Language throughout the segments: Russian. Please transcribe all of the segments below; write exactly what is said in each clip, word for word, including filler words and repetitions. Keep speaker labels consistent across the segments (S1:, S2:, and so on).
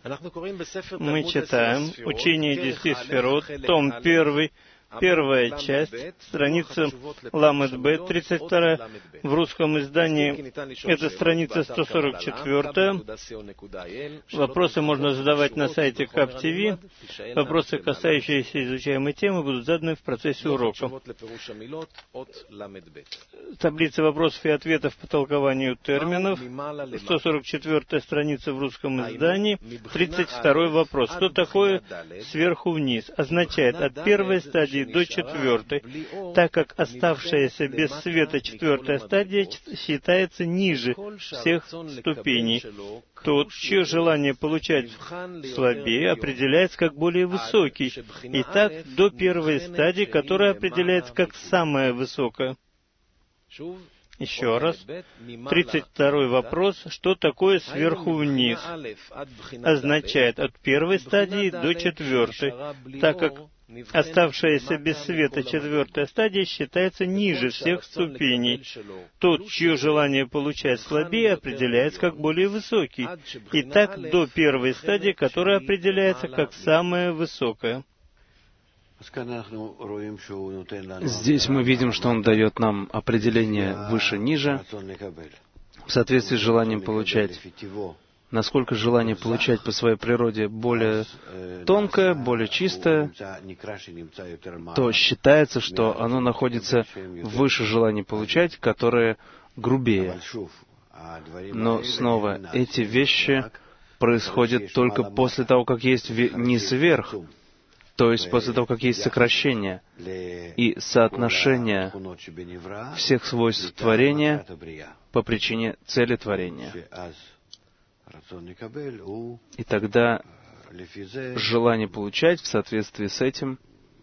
S1: Мы читаем «Учение десяти сферот», том первый, первая часть, страница Ламед Бет, тридцать вторая. В русском издании это страница сто сорок четыре. Вопросы можно задавать на сайте Кап ти ви. Вопросы, касающиеся изучаемой темы, будут заданы в процессе урока. Таблица вопросов и ответов по толкованию терминов. сто сорок четвёртая страница в русском издании. тридцать второй вопрос. Что такое сверху вниз? Означает от первой стадии до четвертой, так как оставшаяся без света четвертая стадия считается ниже всех ступеней. Тот, чье желание получать слабее, определяется как более высокий. И так до первой стадии, которая определяется как самая высокая. Еще раз. тридцать второй вопрос. Что такое сверху вниз? Означает от первой стадии до четвертой, так как оставшаяся без света четвертая стадия считается ниже всех ступеней. Тот, чье желание получать слабее, определяется как более высокий. И так до первой стадии, которая определяется как самая высокая.
S2: Здесь мы видим, что он дает нам определение выше-ниже в соответствии с желанием получать. Насколько желание получать по своей природе более тонкое, более чистое, то считается, что оно находится выше желания получать, которое грубее. Но снова, эти вещи происходят только после того, как есть низ и верх, то есть после того, как есть сокращение и соотношение всех свойств творения по причине цели творения. И тогда желание получать в соответствии с этим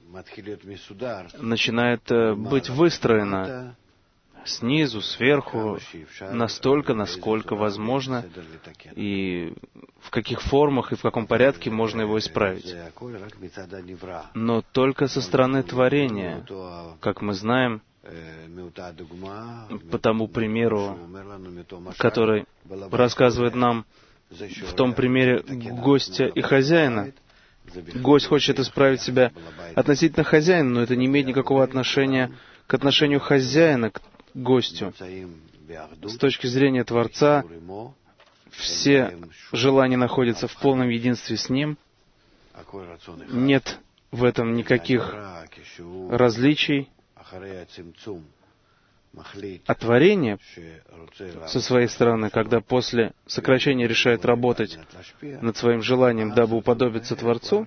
S2: начинает быть выстроено снизу, сверху, настолько, насколько возможно, и в каких формах и в каком порядке можно его исправить. Но только со стороны творения, как мы знаем, по тому примеру, который рассказывает нам в том примере гостя и хозяина. Гость хочет исправить себя относительно хозяина, но это не имеет никакого отношения к отношению хозяина к гостю. С точки зрения Творца, все желания находятся в полном единстве с Ним. Нет в этом никаких различий. А творение, со своей стороны, когда после сокращения решает работать над своим желанием, дабы уподобиться Творцу,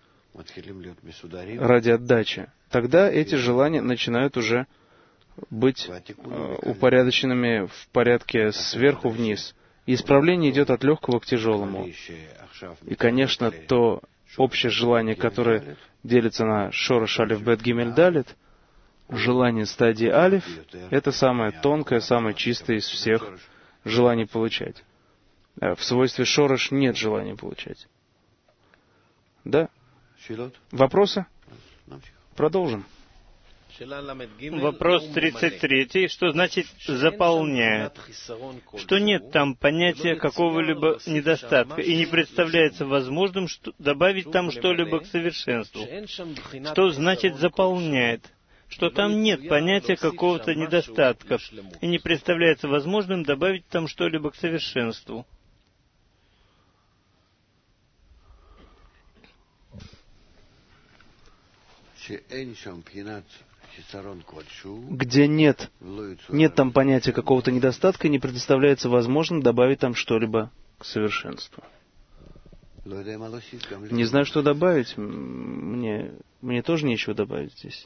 S2: ради отдачи, тогда эти желания начинают уже быть э, упорядоченными в порядке сверху вниз. И исправление идет от легкого к тяжелому. И, конечно, то общее желание, которое делится на Шорош, Алеф, Бет, Гимель, Далет, желание стадии Алеф — это самое тонкое, самое чистое из всех желаний получать. В свойстве Шорош нет желания получать. Да? Вопросы? Продолжим.
S1: Вопрос тридцать три. Что значит «заполняет»? Что нет там понятия какого-либо недостатка, и не представляется возможным что добавить там что-либо к совершенству. Что значит «заполняет»? Что там нет понятия какого-то недостатка, и не представляется возможным добавить там что-либо к совершенству.
S2: Где нет, нет там понятия какого-то недостатка, и не представляется возможным добавить там что-либо к совершенству. Не знаю, что добавить. Мне, мне тоже нечего добавить здесь.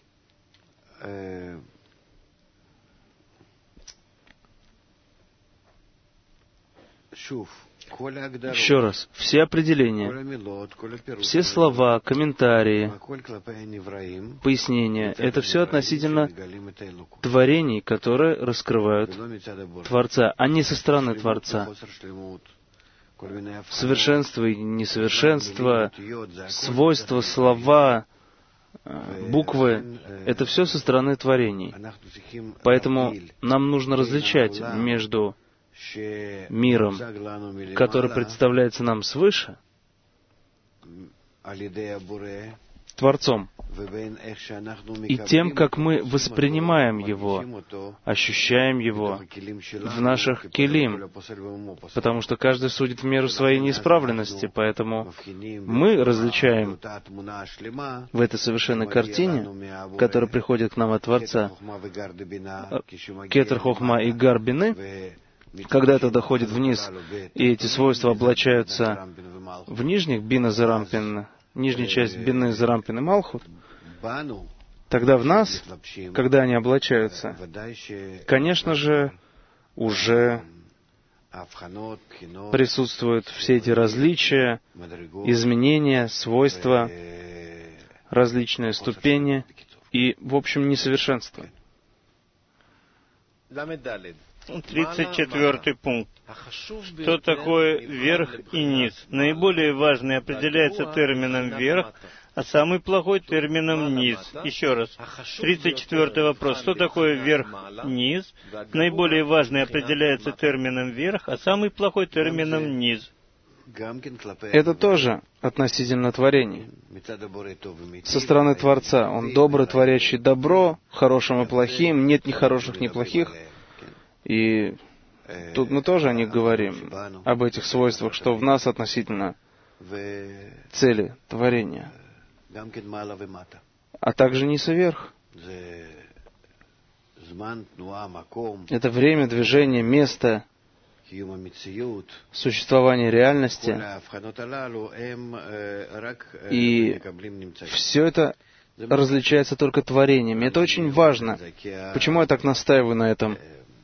S2: Еще раз, все определения, все слова, комментарии, пояснения, это все относительно творений, которые раскрывают Творца, а не со стороны Творца. Совершенство и несовершенство, свойства, слова, буквы — это все со стороны творений. Поэтому нам нужно различать между миром, который представляется нам свыше, Творцом и тем, как мы воспринимаем Его, ощущаем Его в наших келим, потому что каждый судит в меру своей неисправленности, поэтому мы различаем в этой совершенной картине, которая приходит к нам от Творца, кетер хохма и гар бины, когда это доходит вниз, и эти свойства облачаются в нижних бина зарампин, нижняя часть бины зарампин и малхут, тогда в нас, когда они облачаются, конечно же, уже присутствуют все эти различия, изменения, свойства, различные ступени и, в общем, несовершенство.
S1: тридцать четвёртый пункт. Что такое верх и низ? Наиболее важный определяется термином верх, а самый плохой термином низ. Еще раз. тридцать четвёртый вопрос. Что такое верх-низ? Наиболее важный определяется термином верх, а самый плохой термином низ.
S2: Это тоже относительно творений. Со стороны Творца. Он добрый, творящий добро, хорошим и плохим, нет ни хороших, ни плохих. И тут мы тоже о них говорим, об этих свойствах, что в нас относительно цели творения, а также низ и верх. Это время, движение, место, существование реальности. И все это различается только творениями. Это очень важно. Почему я так настаиваю на этом?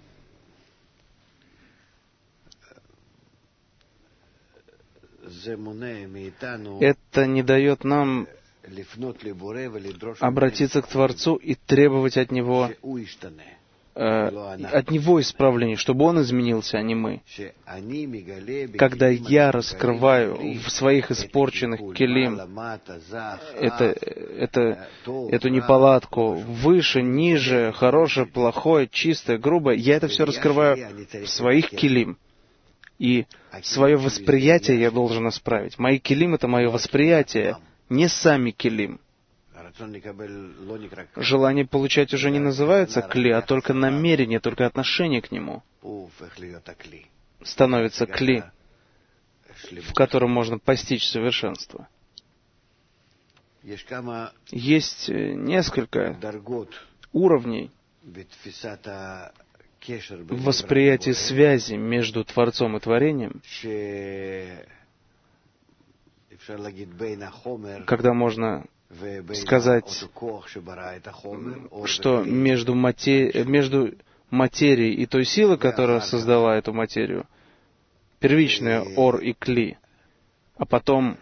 S2: Это не дает нам обратиться к Творцу и требовать от Него, э, от Него исправления, чтобы Он изменился, а не мы. Когда я раскрываю в своих испорченных келим это, это, эту неполадку выше, ниже, хорошее, плохое, чистое, грубое, я это все раскрываю в своих келим. И свое восприятие я должен исправить. Мои келим — это мое восприятие, не сами келим. Желание получать уже не называется кли, а только намерение, только отношение к нему становится кли, в котором можно постичь совершенство. Есть несколько уровней в восприятии связи между Творцом и творением, когда можно сказать, что между, матери... между материей и той силой, которая создала эту материю, первичная ор и кли, а потом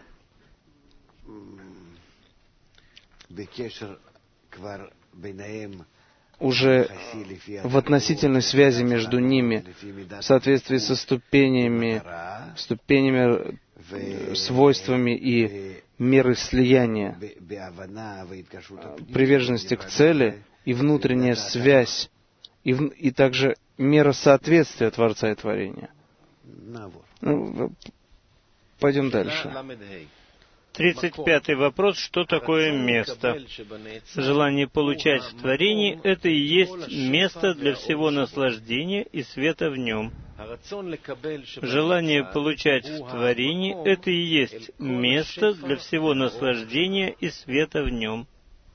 S2: уже в относительной связи между ними, в соответствии со ступенями, ступенями, свойствами и мерой слияния, приверженности к цели и внутренняя связь, и, в, и также мера соответствия Творца и творения. Ну, пойдем дальше.
S1: тридцать пятый вопрос. Что такое место? Желание получать в творении — это и есть место для всего наслаждения и света в нем. Желание получать в творении — это и есть место для всего наслаждения и света в нем.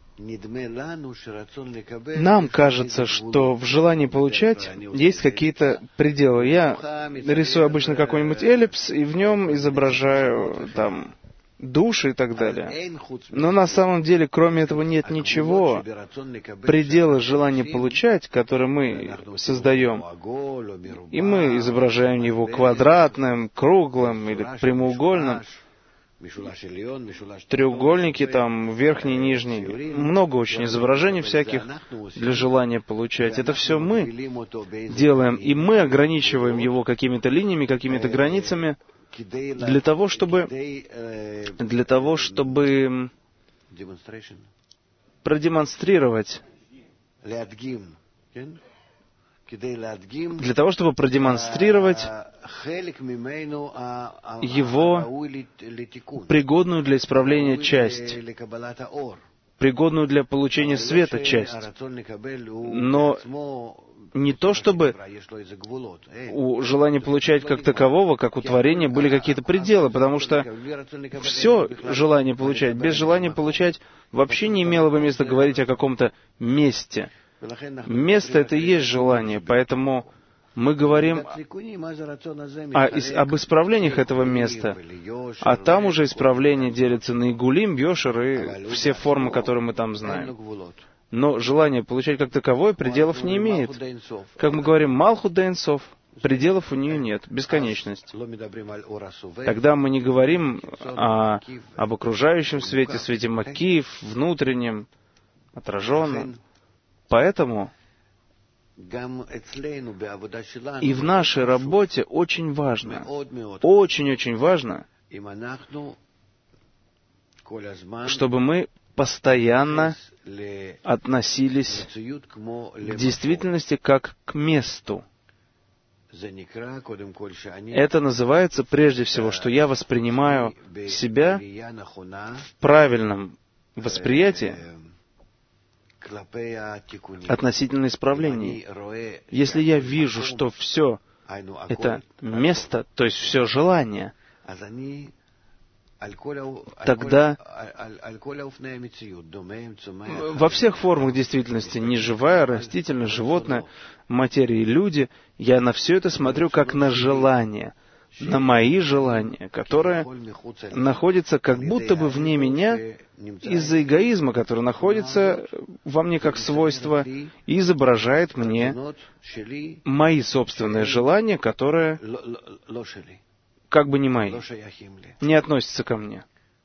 S2: Нам кажется, что в желании получать есть какие-то пределы. Я рисую обычно какой-нибудь эллипс, и в нем изображаю там души и так далее. Но на самом деле, кроме этого, нет ничего. Пределы желания получать, которые мы создаем, и мы изображаем его квадратным, круглым или прямоугольным, треугольники там, верхний, нижний. Много очень изображений всяких для желания получать. Это все мы делаем, и мы ограничиваем его какими-то линиями, какими-то границами, для того, чтобы, для того, чтобы продемонстрировать, для того, чтобы продемонстрировать его пригодную для исправления часть, пригодную для получения света часть. Но не то, чтобы у желания получать как такового, как у творения, были какие-то пределы, потому что все желание получать, без желания получать вообще не имело бы места говорить о каком-то месте. Место — это и есть желание, поэтому мы говорим о, об исправлениях этого места, а там уже исправления делятся на игулим, йошер и все формы, которые мы там знаем. Но желание получать как таковое пределов не имеет. Как мы говорим, Малхут да Эйн Соф, пределов у нее нет, бесконечность. Тогда мы не говорим о, об окружающем свете, свете Макиев, внутреннем, отраженном. Поэтому и в нашей работе очень важно, очень-очень важно, чтобы мы постоянно относились к действительности как к месту. Это называется прежде всего, что я воспринимаю себя в правильном восприятии относительно исправлений. Если я вижу, что все это место, то есть все желание, тогда во всех формах действительности, неживая, растительная, животное, материя и люди, я на все это смотрю как на желание, на мои желания, которые находятся как будто бы вне меня из-за эгоизма, который находится во мне как свойство и изображает мне мои собственные желания, которые как бы не мои, не относятся ко мне.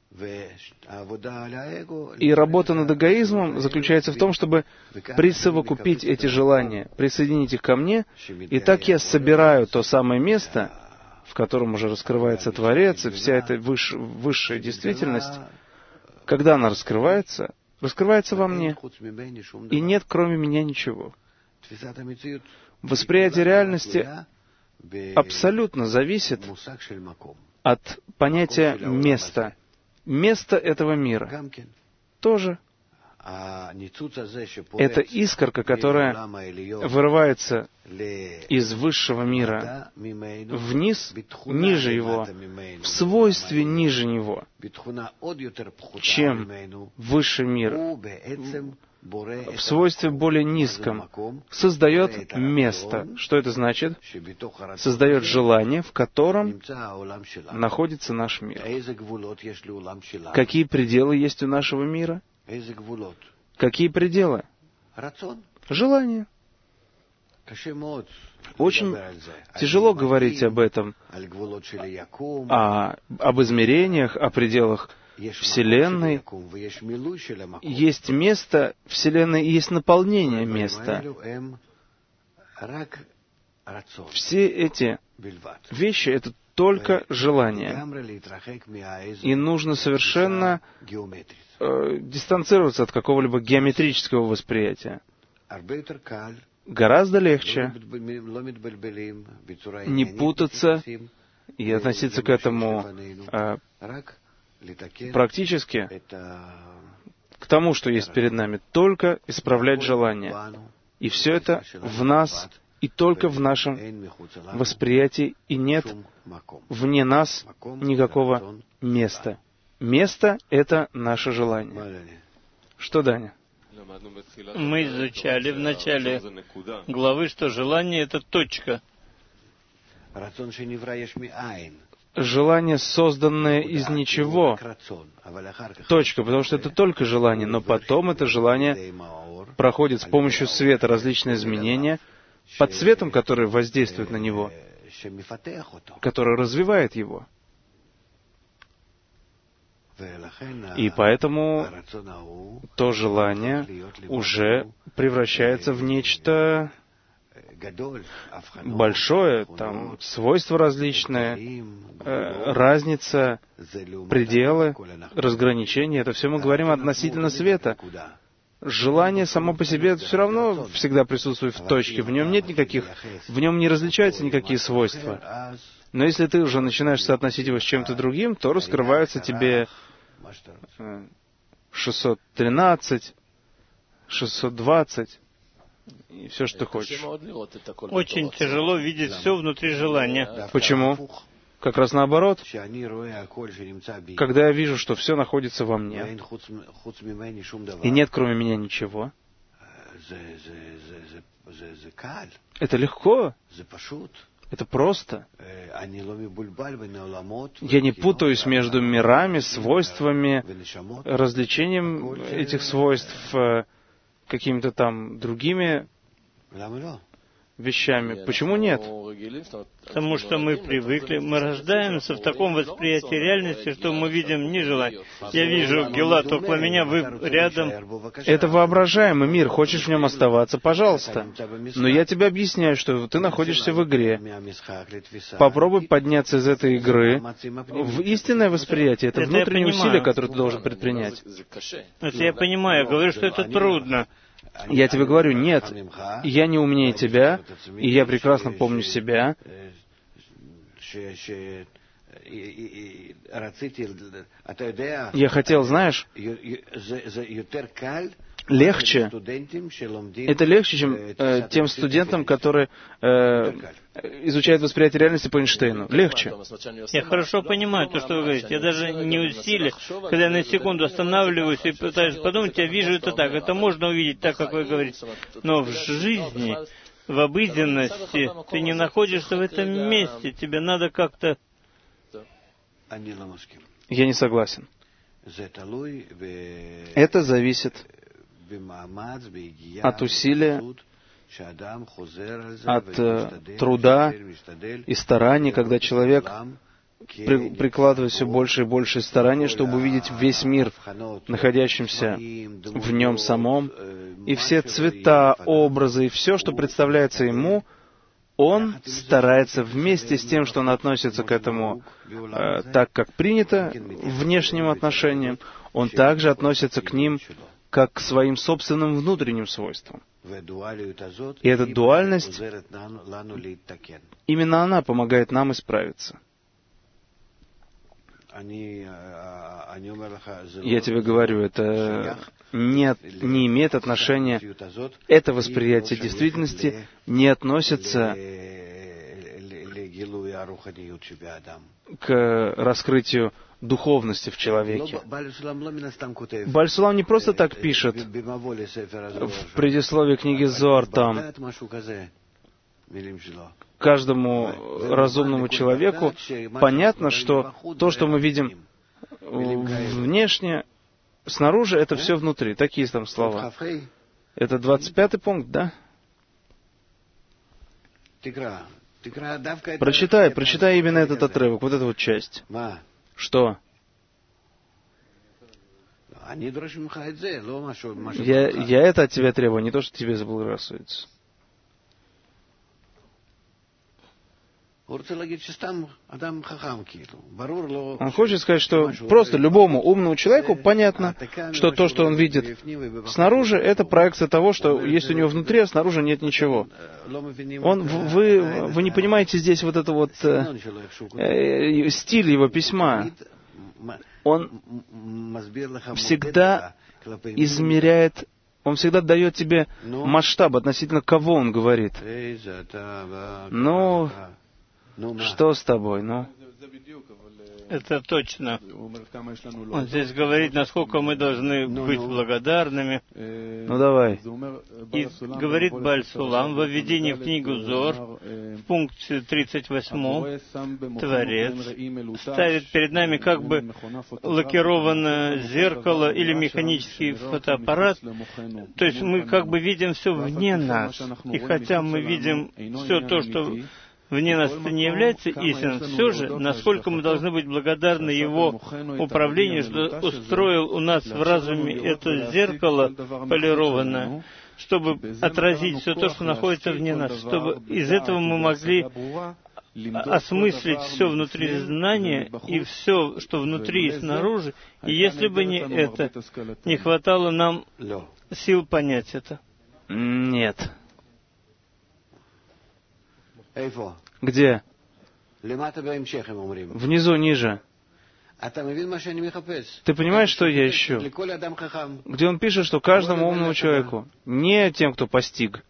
S2: И работа над эгоизмом заключается в том, чтобы присовокупить эти желания, присоединить их ко мне, и так я собираю то самое место, в котором уже раскрывается Творец, и вся эта выш, высшая действительность. Когда она раскрывается, раскрывается во мне, и нет кроме меня ничего. Восприятие реальности абсолютно зависит от понятия места. Место этого мира тоже. Это искорка, которая вырывается из высшего мира вниз, ниже его, в свойстве ниже него, чем высший мир, в свойстве более низком, создает место. Что это значит? Создает желание, в котором находится наш мир. Какие пределы есть у нашего мира? Какие пределы? Желание. Очень тяжело говорить об этом, о, об измерениях, о пределах Вселенной. Есть место Вселенной и есть наполнение места. Все эти вещи — это только желание. И нужно совершенно э, дистанцироваться от какого-либо геометрического восприятия. Гораздо легче не путаться и относиться к этому э, практически к тому, что есть перед нами, только исправлять желание. И все это в нас и только в нашем восприятии, и нет вне нас никакого места. Место — это наше желание. Что, Даня?
S1: Мы изучали в начале главы, что желание — это точка.
S2: Желание, созданное из ничего. Точка, потому что это только желание, но потом это желание проходит с помощью света различные изменения, под светом, который воздействует на него, который развивает его. И поэтому то желание уже превращается в нечто большое, там свойства различные, э, разница, пределы, разграничения. Это все мы говорим относительно света. желание само по себе все равно всегда присутствует в точке. В нем нет никаких, в нем не различаются никакие свойства. Но если ты уже начинаешь соотносить его с чем-то другим, то раскрывается тебе шестьсот тринадцать, шестьсот двадцать и все, что ты хочешь.
S1: Очень тяжело видеть все внутри желания.
S2: Почему? Как раз наоборот. Когда я вижу, что все находится во мне, и нет кроме меня ничего, это легко, это просто. Я не путаюсь между мирами, свойствами, развлечением этих свойств, какими-то там другими вещами. Почему нет?
S1: Потому что мы привыкли, мы рождаемся в таком восприятии реальности, что мы видим не желание. Я вижу Гилат около меня, вы рядом.
S2: Это воображаемый мир, хочешь в нем оставаться, пожалуйста. Но я тебе объясняю, что ты находишься в игре. Попробуй подняться из этой игры в истинное восприятие. Это, это внутреннее усилие, которое ты должен предпринять.
S1: Это я понимаю, я говорю, что это трудно.
S2: Я тебе говорю, нет, я не умнее тебя, и я прекрасно помню себя. Я хотел, знаешь, легче, это легче, чем э, тем студентам, которые э, изучают восприятие реальности по Эйнштейну. Легче.
S1: Я хорошо понимаю то, что вы говорите. Я даже не усилие, когда я на секунду останавливаюсь и пытаюсь подумать, я вижу это так. Это можно увидеть так, как вы говорите. Но в жизни, в обыденности, ты не находишься в этом месте. Тебе надо как-то...
S2: Я не согласен. Это зависит от усилия, от э, труда и стараний, когда человек при, прикладывает все больше и больше стараний, чтобы увидеть весь мир, находящимся в нем самом, и все цвета, образы, и все, что представляется ему, он старается вместе с тем, что он относится к этому э, так, как принято внешним отношениям, он также относится к ним как к своим собственным внутренним свойствам. И эта дуальность, именно она помогает нам исправиться. Я тебе говорю, это не, не имеет отношения, это восприятие действительности не относится к раскрытию духовности в человеке. Бааль Сулам не просто так пишет в предисловии книги Зоар там, каждому разумному человеку понятно, что то, что мы видим внешне, снаружи, это все внутри. Такие там слова. Это двадцать пятый пункт, да? Прочитай, прочитай именно этот отрывок, вот эту вот часть. Что? Я, я это от тебя требую, не то, что тебе заблагорассудится. Он хочет сказать, что просто любому умному человеку понятно, что то, что он видит снаружи, это проекция того, что есть у него внутри, а снаружи нет ничего. Он, вы, вы не понимаете здесь вот это вот э, э, стиль его письма. Он всегда измеряет, он всегда дает тебе масштаб, относительно кого он говорит. Ну, что с тобой, ну?
S1: Это точно. Он здесь говорит, насколько мы должны быть благодарными.
S2: Ну давай.
S1: И говорит Бааль Сулам во введении в книгу Зоар, в пункте тридцать восьмом, Творец ставит перед нами как бы лакированное зеркало или механический фотоаппарат. То есть мы как бы видим все вне нас. И хотя мы видим все то, что вне нас это не является истинным, все же, насколько мы должны быть благодарны Его управлению, что устроил у нас в разуме это зеркало полированное, чтобы отразить все то, что находится вне нас, чтобы из этого мы могли осмыслить все внутри знания и все, что внутри и снаружи. И если бы не это, не хватало нам сил понять это.
S2: Нет. Где? Внизу, ниже. Ты понимаешь, что я ищу? Где он пишет, что каждому умному человеку, не тем, кто постиг.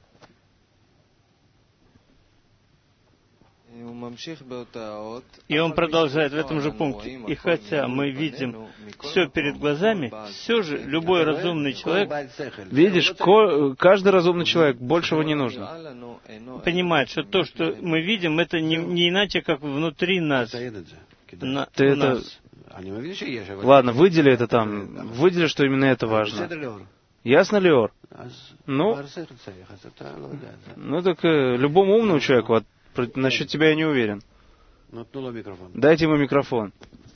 S1: И он продолжает в этом же пункте. И хотя мы видим все перед глазами, все же любой разумный человек...
S2: Видишь, каждый разумный человек, большего не нужно.
S1: Понимает, что то, что мы видим, это не, не иначе, как внутри нас. На,
S2: Ты это...
S1: нас.
S2: Ладно, выдели это там. Выдели, что именно это важно. Ясно, Леор? Ну, ну так э, любому умному человеку, от, насчет тебя я не уверен. Дайте ему микрофон.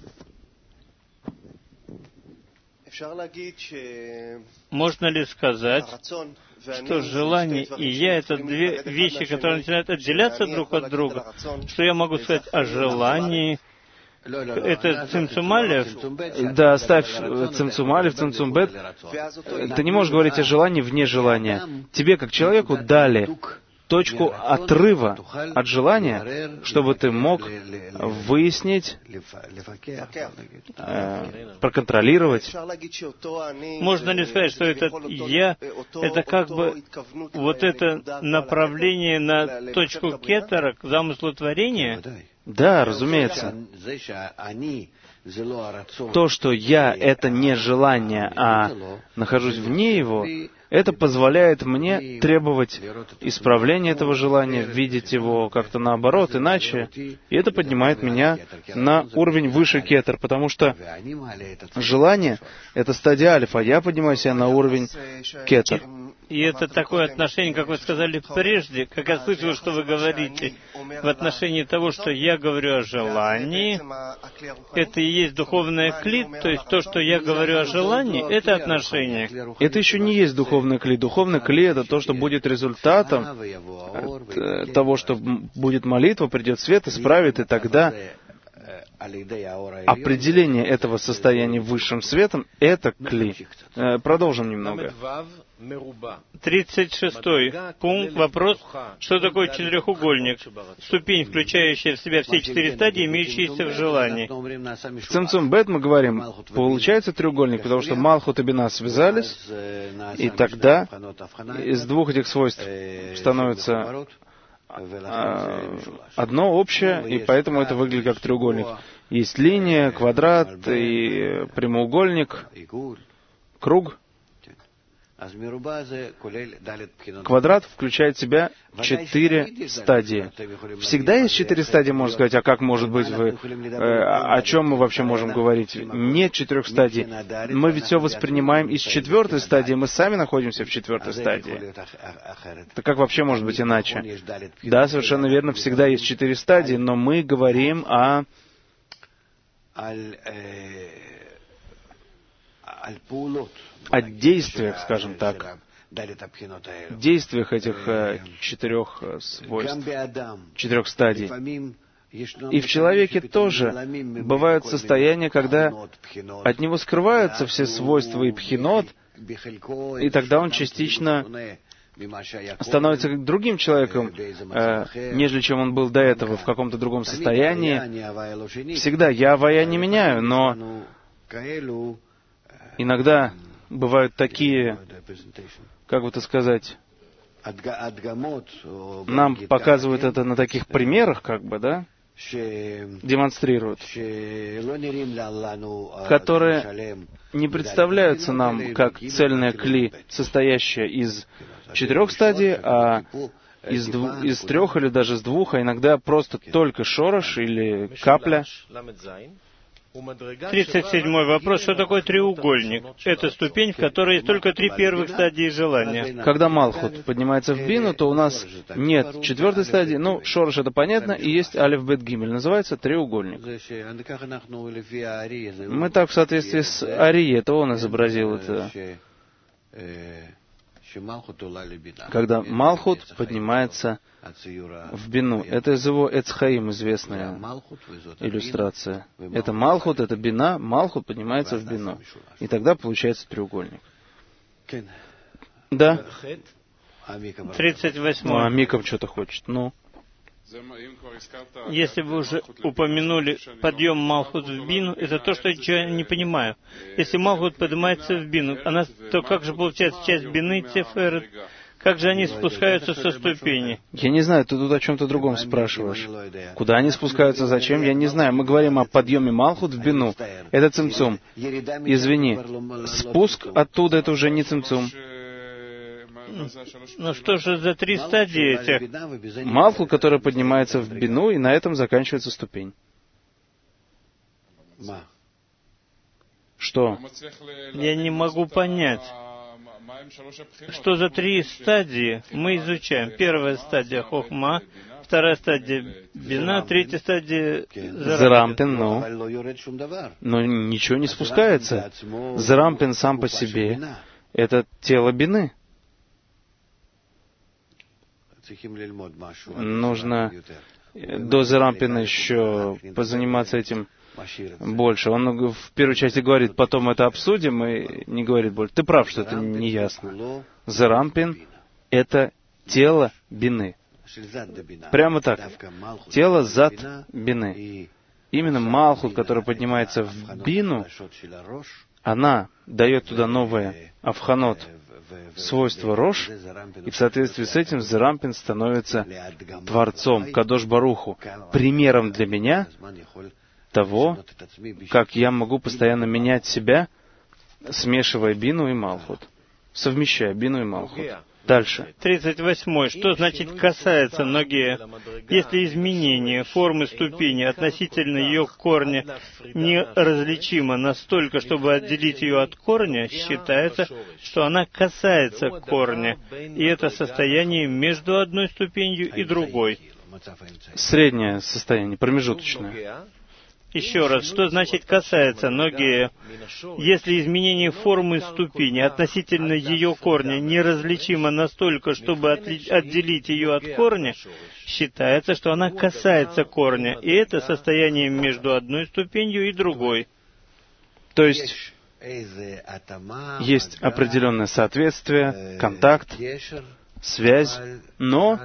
S1: Можно ли сказать, что желание и я — это две вещи, которые начинают отделяться друг от друга? Что я могу сказать о желании? Это цимцумалев?
S2: Да, оставь цимцумалев, цимцумбет. Ты не можешь говорить о желании вне желания. Тебе, как человеку, дали точку отрыва от желания, чтобы ты мог выяснить, э, проконтролировать.
S1: Можно ли сказать, что этот «я» — это как бы вот это направление на точку кетера, к замыслу творения?
S2: Да, разумеется. То, что я — это не желание, а нахожусь вне его, это позволяет мне требовать исправления этого желания, видеть его как-то наоборот, иначе. И это поднимает меня на уровень выше кетер, потому что желание — это стадия альфа, я поднимаю себя на уровень кетер.
S1: И это такое отношение, как вы сказали прежде, как я слышал, что вы говорите, в отношении того, что я говорю о желании, это и есть духовная клит, то есть то, что я говорю о желании, это отношение.
S2: Это еще не есть духовный кли. Духовный кли — это то, что будет результатом того, что будет молитва, придет свет, исправит, и тогда определение этого состояния высшим светом — это кли. Продолжим немного.
S1: тридцать шестой пункт. Вопрос, что такое четырехугольник? Ступень, включающая в себя все четыре стадии, имеющиеся в желании.
S2: В Цимцум Бет мы говорим, получается треугольник, потому что Малхут и Бина связались, и тогда из двух этих свойств становится одно общее, и поэтому это выглядит как треугольник. Есть линия, квадрат и прямоугольник, круг. Квадрат включает в себя четыре стадии. Всегда есть четыре стадии, можно сказать, а как может быть вы... Э, о чем мы вообще можем говорить? Нет четырех стадий. Мы ведь все воспринимаем из четвертой стадии, мы сами находимся в четвертой стадии. Так как вообще может быть иначе? Да, совершенно верно, всегда есть четыре стадии, но мы говорим о... о действиях, скажем так, действиях этих э, четырех э, свойств, четырех стадий. И в человеке тоже бывают состояния, когда от него скрываются все свойства и пхинот, и тогда он частично становится другим человеком, э, нежели чем он был до этого, в каком-то другом состоянии. Всегда я авая не меняю, но иногда бывают такие, как бы это сказать, нам показывают это на таких примерах, как бы, да, демонстрируют, которые не представляются нам как цельная кли, состоящая из четырех стадий, а из, дву, из трех или даже из двух, а иногда просто только шорош или капля.
S1: тридцать седьмой вопрос. Что такое треугольник? Это ступень, в которой есть только три первых стадии желания.
S2: Когда Малхут поднимается в Бину, то у нас нет четвертой стадии. Ну, шорош — это понятно, и есть алеф, бет, гимель. Называется треугольник. Мы так в соответствии с Ари, это он изобразил это. Когда Малхут поднимается в Бину. Это из его Эцхаим известная иллюстрация. Это Малхут, это Бина, Малхут поднимается в Бину. И тогда получается треугольник. Да.
S1: тридцать восьмой.
S2: Ну, а Миков что-то хочет. Ну.
S1: Если вы уже упомянули подъем Малхут в Бину, это то, что я не понимаю. Если Малхут поднимается в Бину, она, то как же получается часть Бины, Теферет? Как же они спускаются со ступени?
S2: Я не знаю, ты тут о чем-то другом спрашиваешь. Куда они спускаются, зачем, я не знаю. Мы говорим о подъеме Малхут в Бину. Это цимцум. Извини, спуск оттуда — это уже не цимцум.
S1: Ну что же за три стадии этих?
S2: Малхут, который поднимается в Бину, и на этом заканчивается ступень. Что?
S1: Я не могу понять. Что за три стадии мы изучаем? Первая стадия Хохма, вторая стадия Бина, третья стадия
S2: Зерампин. Ну, но ничего не спускается. Зерампин сам по себе — это тело Бины. Нужно до Зерампина еще позаниматься этим больше. Он в первой части говорит, потом это обсудим, и не говорит больше. Ты прав, что это не ясно. Зерампин — это тело Бины. Прямо так. Тело зад Бины. Именно Малхут, который поднимается в Бину, она дает туда новое авханот, свойство Рош, и в соответствии с этим Зерампин становится Творцом, Кадош Баруху, примером для меня того, как я могу постоянно менять себя, смешивая Бину и Малхут, совмещая Бину и Малхут. Дальше.
S1: тридцать восьмой. Что значит «касается» ноги? Если изменение формы ступени относительно ее корня неразличимо настолько, чтобы отделить ее от корня, считается, что она касается корня, и это состояние между одной ступенью и другой.
S2: Среднее состояние, промежуточное.
S1: Еще раз, что значит «касается» ноги? Если изменение формы ступени относительно ее корня неразличимо настолько, чтобы отли- отделить ее от корня, считается, что она касается корня, и это состояние между одной ступенью и другой.
S2: То есть, есть определенное соответствие, контакт, связь, но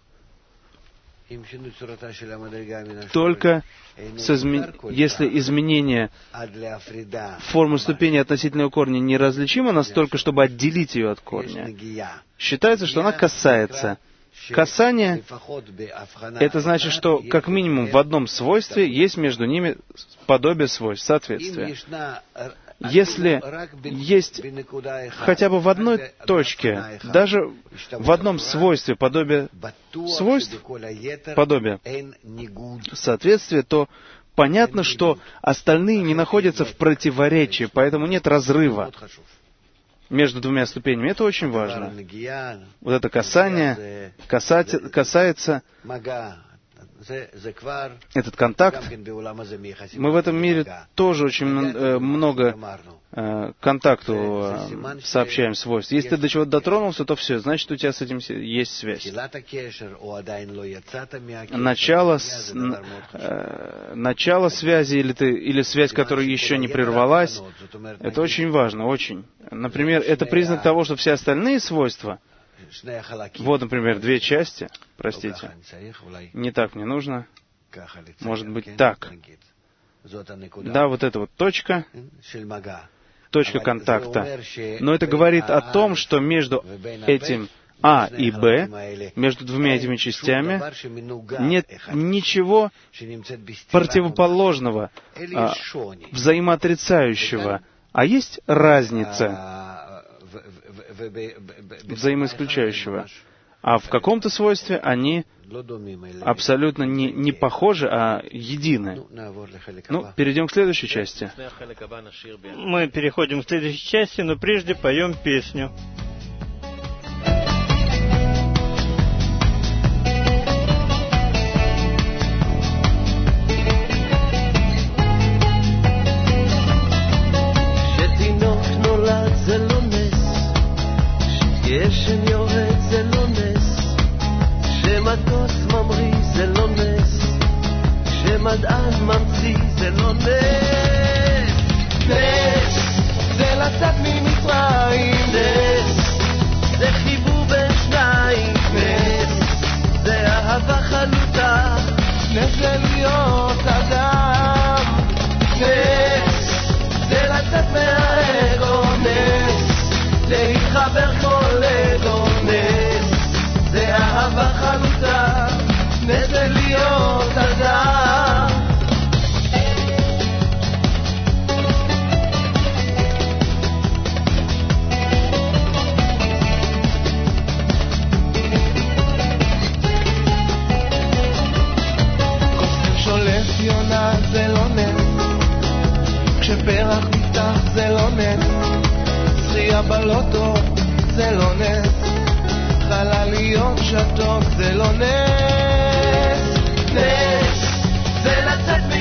S2: только с изме... если изменение формы ступени относительно корня неразличимо настолько, чтобы отделить ее от корня, считается, что она касается. Касание — это значит, что как минимум в одном свойстве есть между ними подобие свойств, соответствие. Если есть хотя бы в одной точке, даже в одном свойстве подобие свойств, подобие соответствия, то понятно, что остальные не находятся в противоречии, поэтому нет разрыва между двумя ступенями. Это очень важно. Вот это касание касать, касается, этот контакт. Мы в этом мире тоже очень много э, контакту э, сообщаем свойств. Если ты до чего-то дотронулся, то все, значит, у тебя с этим есть связь. Начало, с, э, начало связи или, ты, или связь, которая еще не прервалась, это очень важно, очень. Например, это признак того, что все остальные свойства, вот, например, две части, простите, не так мне нужно, может быть так. Да, вот эта вот точка, точка контакта. Но это говорит о том, что между этим А и Б, между двумя этими частями, нет ничего противоположного, а, взаимоотрицающего, а есть разница взаимоисключающего. А в каком-то свойстве они абсолютно не, не похожи, а едины. Ну, перейдем к следующей части.
S1: Мы переходим к следующей части, но прежде поем песню.
S3: גשם יורד זה לא נס, שמטוס ממריא זה לא נס, שמדען ממציא זה לא נס. נס זה לצאת ממצרים, נס שפרח נפתח זה לא נס, זכייה בלוטו זה לא נס, חלליות שתוק זה לא נס. נס זה לצאת